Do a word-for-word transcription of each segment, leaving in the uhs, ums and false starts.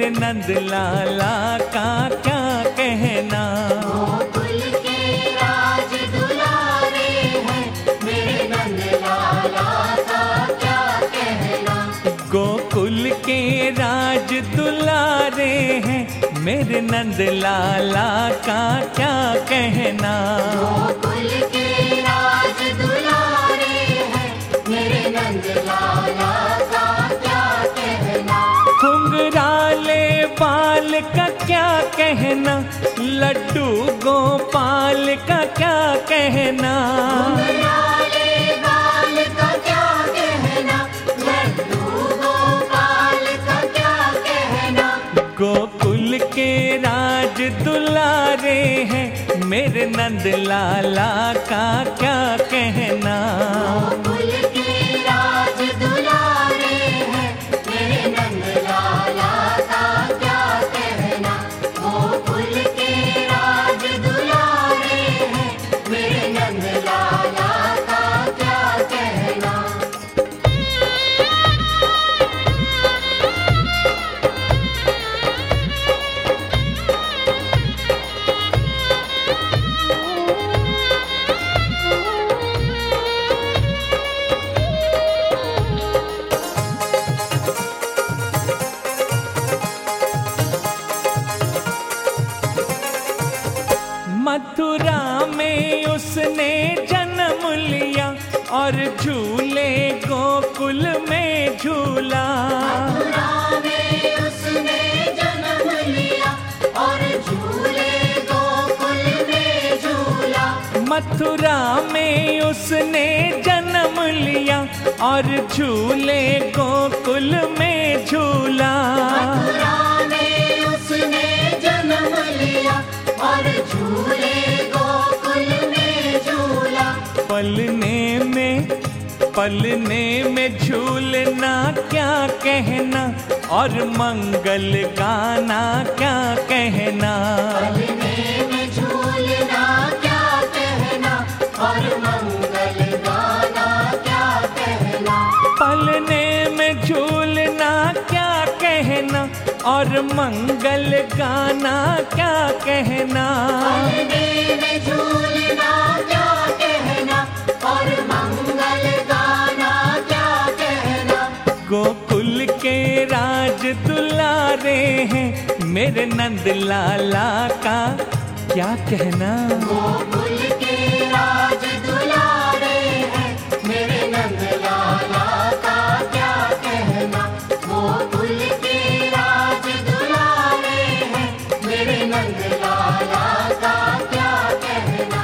मेरे नंद लाला का क्या कहना। गोकुल के राज दुलारे हैं, मेरे नंद लाला का क्या कहना। गोकुल के राज दुलारे हैं, मेरे नंद लाला का क्या कहना। गोकुल के राज दुलारे हैं, मेरे नंद लाला का क्या कहना। घुंघराले बाल का क्या कहना, लड्डू गोपाल का क्या कहना। घुंघराले बाल का क्या कहना, लड्डू गोपाल का क्या कहना। गोकुल के राज दुलारे हैं, मेरे नंद लाला का क्या कहना। गोकुल के राज दुलारे हैं, मेरे नंद लाला का क्या कहना। गोकुल के राज दुलारे हैं, मेरे नंद लाला का क्या कहना। मथुरा में उसने जन्म लिया और झूले गोकुल में झूला। मथुरा में उसने जन्म लिया और झूले गोकुल में झूला। मथुरा में उसने जन्म लिया और झूले गोकुल में झूला। मथुरा में उसने जन्म लिया और झूले गोकुल में झूला। पलने में पलने में झूलना क्या कहना, और मंगल गाना क्या कहना। पलने में झूलना क्या कहना, और मंगल गाना क्या कहना। पलने में झूलना क्या कहना, और मंगल गाना क्या कहना। पलने में झूलना क्या कहना, और मंगल गाना क्या कहना। गोकुल के राज दुलारे हैं, मेरे नंद लाला का क्या कहना। गोकुल के राज दुलारे हैं, मेरे नंद लाला का क्या कहना। गोकुल के राज दुलारे हैं, मेरे नंद लाला का क्या कहना।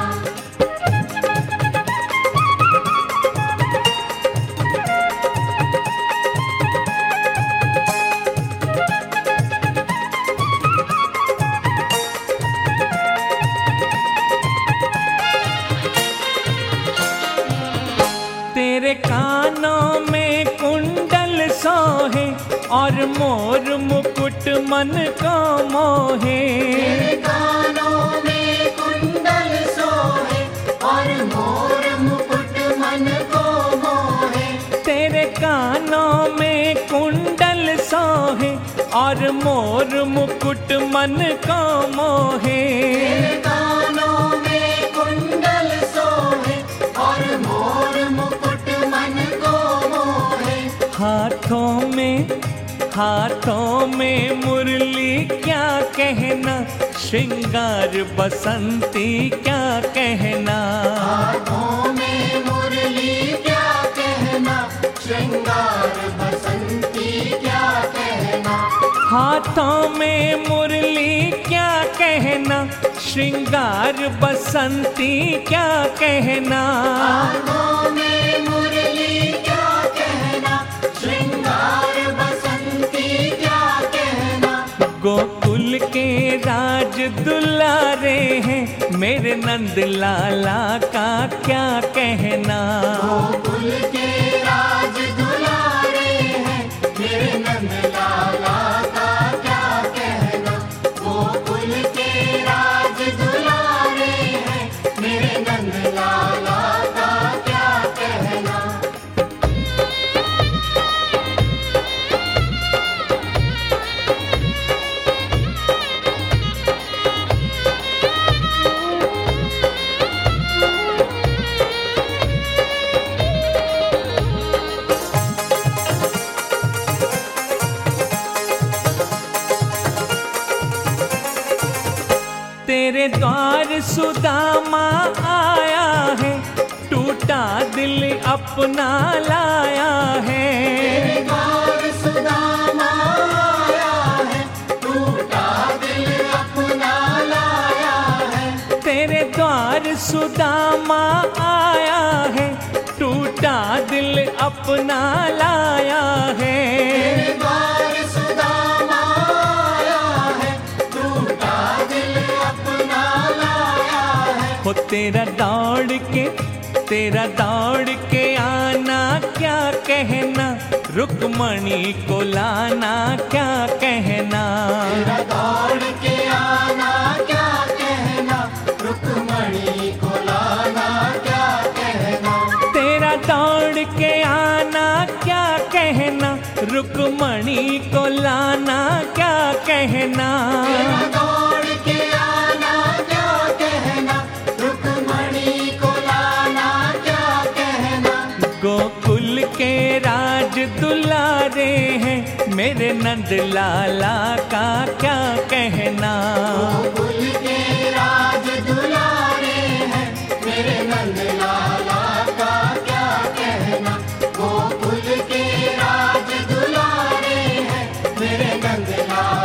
तेरे कानों में कुंडल सोहे, और मोर मुकुट मन को मोहे। तेरे कानों में कुंडल सोहे, और मोर मुकुट मन को मोहे। तेरे कानों में कुंडल सोहे, और मोर मुकुट मन को मोहे। तेरे कानों में कुंडल सोहे, और मोर मुकुट मन को मोहे। हाथों में हाथों में मुरली क्या कहना, श्रृंगार बसंती क्या कहना। हाथों में मुरली क्या कहना, श्रृंगार बसंती क्या कहना। हाथों में मुरली क्या कहना, श्रृंगार बसंती क्या कहना। हाथों में मुरली क्या कहना, श्रृंगार बसंती क्या कहना। गोकुल के राज दुलारे हैं, मेरे नंद लाला का क्या कहना। गोकुल के राज दुलारे हैं, मेरे नंद लाला का क्या कहना। गोकुल के राज दुलारे हैं, मेरे नंद लाला का क्या कहना। अपना लाया है। तेरे द्वार सुदामा आया है, टूटा दिल अपना लाया है। तेरे द्वार सुदामा आया है, टूटा दिल अपना लाया है। तेरे द्वार सुदामा आया है, टूटा दिल अपना लाया है। हो तेरा दौड़ के तेरा दौड़ के आना क्या कहना, रुक्मणी को लाना क्या कहना। तेरा दौड़ के आना क्या कहना, रुक्मणी को लाना क्या कहना। तेरा दौड़ के आना क्या कहना, रुक्मणी को लाना क्या कहना। तेरा दौड़ के आना क्या कहना, रुक्मणी को लाना क्या कहना। गोकुल के राज दुलारे हैं, मेरे नंद लाला का क्या कहना। गोकुल के राज दुलारे हैं, मेरे नंद लाला का क्या कहना। गोकुल के राज दुलारे हैं, मेरे नंद लाला